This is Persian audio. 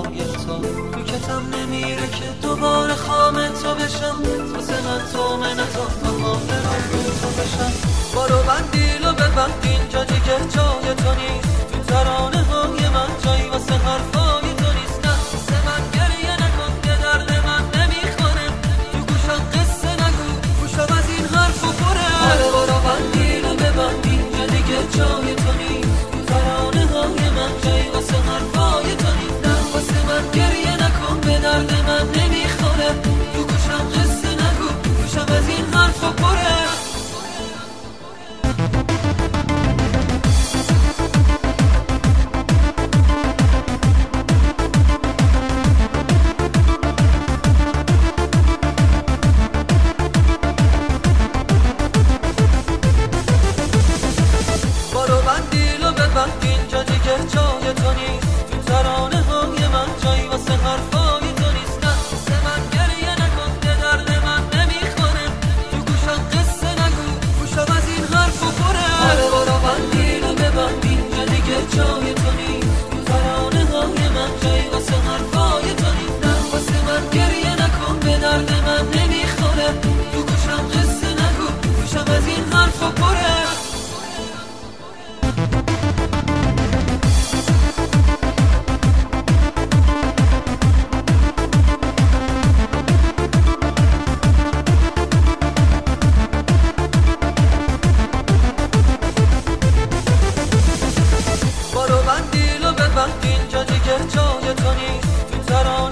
حرفای تو کتم نمیره که دوباره خام تو بشم، واسه من تو منتا تا آخرم تو بشم. بارو بندیلو ببند اینجا دیگه جای تو نیست، تو ترانه های من جایی واسه حرفای تو نیست. نه واسه من گریه نکن که درد من نمیخوره، تو گوشم قصه نگو گوشم از این حرفو پره. آره بارو بندیلو ببند اینجا دیگه جای تو نیست، تو ترانه های من جایی واسه حرفای تو نیست. نه واسه من گریه نکن به درد من نمیخوره، تو گوشم قصه نگو گوشم از این حرفو پره. اینجا دیگه جای تو نیست، تو ترانه های من جایی واسه حرفای تو نیست. نه واسه من گریه نکن که درد من نمیخوره، تو گوشم قصه نگو گوشم از این حرفو پره. آره برو بندیلو ببند اینجا دیگه جای تو نیست، تو ترانه های من جایی واسه حرفای تو نیست. نه واسه من گریه نکن به درد من نمیخوره، تو گوشم قصه نگو گوشم از این حرفو پره. اینجا دیگه جای تو نیست، تو ترانه